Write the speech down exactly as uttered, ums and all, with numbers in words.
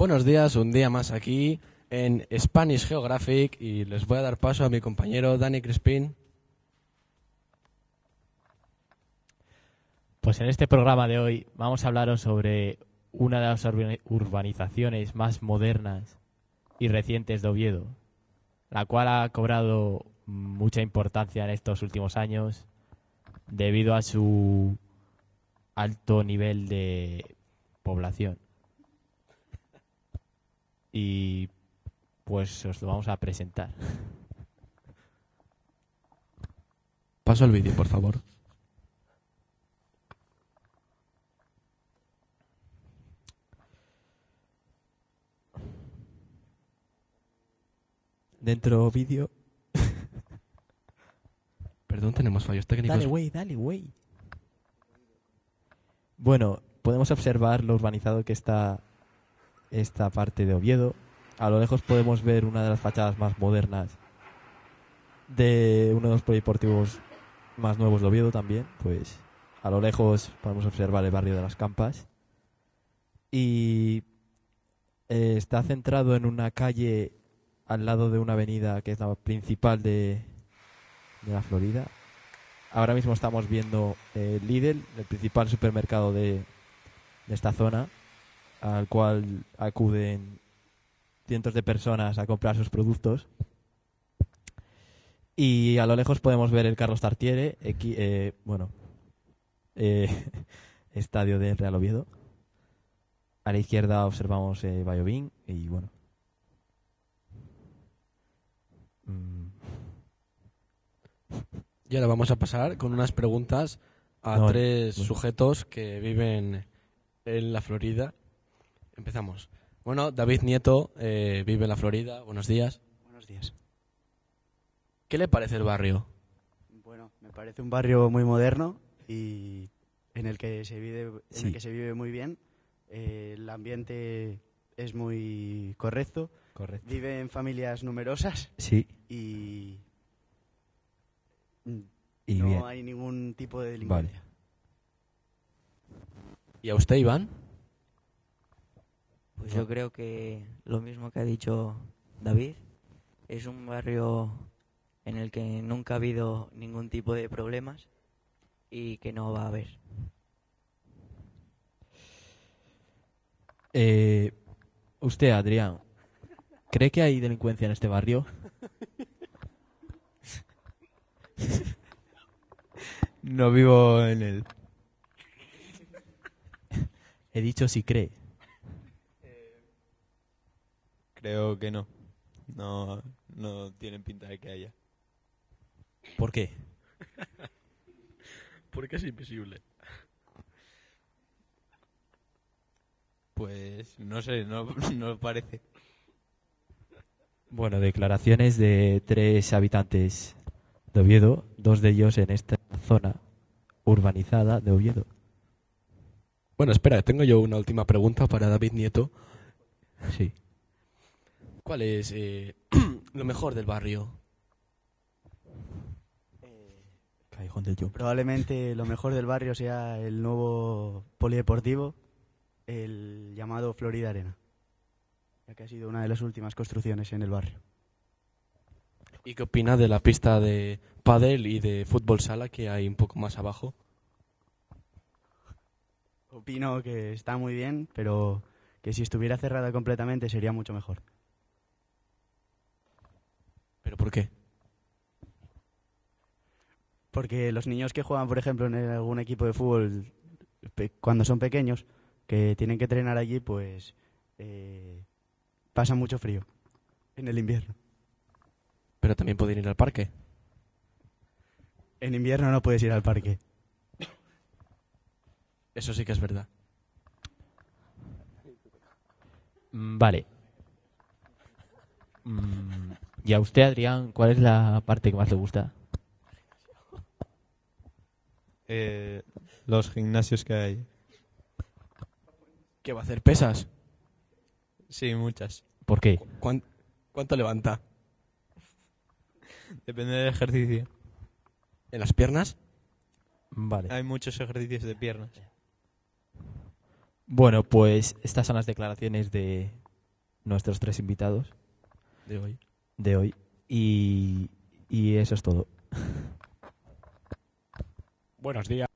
Buenos días, un día más aquí en Spanish Geographic y les voy a dar paso a mi compañero Dani Crispín. Pues en este programa de hoy vamos a hablaros sobre una de las urbanizaciones más modernas y recientes de Oviedo, la cual ha cobrado mucha importancia en estos últimos años debido a su alto nivel de población. Y pues os lo vamos a presentar. Paso el vídeo, por favor. Dentro vídeo. Perdón, tenemos fallos técnicos. Dale, güey, dale, güey. Bueno, podemos observar lo urbanizado que está esta parte de Oviedo. A lo lejos podemos ver una de las fachadas más modernas de uno de los polideportivos más nuevos de Oviedo también. Pues a lo lejos podemos observar el barrio de las Campas. Y eh, está centrado en una calle al lado de una avenida que es la principal de, de la Florida. Ahora mismo estamos viendo eh, Lidl, el principal supermercado de, de esta zona, al cual acuden cientos de personas a comprar sus productos. Y a lo lejos podemos ver el Carlos Tartiere, equi, eh, bueno, eh, estadio de Real Oviedo. A la izquierda observamos eh, Vallovín y bueno. Mm. Y ahora vamos a pasar con unas preguntas a No, tres bueno. sujetos que viven en la Florida. Empezamos. Bueno, David Nieto eh, vive en la Florida. Buenos días. Buenos días. ¿Qué le parece el barrio? Bueno, me parece un barrio muy moderno y en el que se vive, en Sí. el que se vive muy bien. Eh, el ambiente es muy correcto. Correcto. Viven familias numerosas Sí. y, Y no bien. hay ningún tipo de delincuencia. ¿Y a usted, Iván? Pues yo creo que lo mismo que ha dicho David, es un barrio en el que nunca ha habido ningún tipo de problemas y que no va a haber. Eh, usted, Adrián, ¿cree que hay delincuencia en este barrio? No vivo en él. He dicho si cree. Creo que no. No, no tienen pinta de que haya. ¿Por qué? Porque es invisible. Pues no sé, no, no parece. Bueno, declaraciones de tres habitantes de Oviedo, dos de ellos en esta zona urbanizada de Oviedo. Bueno, espera, tengo yo una última pregunta para David Nieto. Sí. ¿Cuál es eh, lo mejor del barrio? Callejón del Yo. Probablemente lo mejor del barrio sea el nuevo polideportivo, el llamado Florida Arena, ya que ha sido una de las últimas construcciones en el barrio. ¿Y qué opina de la pista de pádel y de fútbol sala que hay un poco más abajo? Opino que está muy bien, pero que si estuviera cerrada completamente sería mucho mejor. ¿Pero por qué? Porque los niños que juegan, por ejemplo, en algún equipo de fútbol, pe- cuando son pequeños, que tienen que entrenar allí, pues eh, pasan mucho frío en el invierno. Pero también pueden ir al parque. En invierno no puedes ir al parque. Eso sí que es verdad. Mm, Vale. Mm, ¿Y a usted, Adrián, cuál es la parte que más le gusta? Eh, los gimnasios que hay. ¿Qué va a hacer? ¿Pesas? Sí, muchas. ¿Por qué? ¿Cuán- ¿Cuánto levanta? Depende del ejercicio. ¿En las piernas? Vale. Hay muchos ejercicios de piernas. Bueno, pues estas son las declaraciones de nuestros tres invitados De hoy. de hoy. Y, y eso es todo. Buenos días.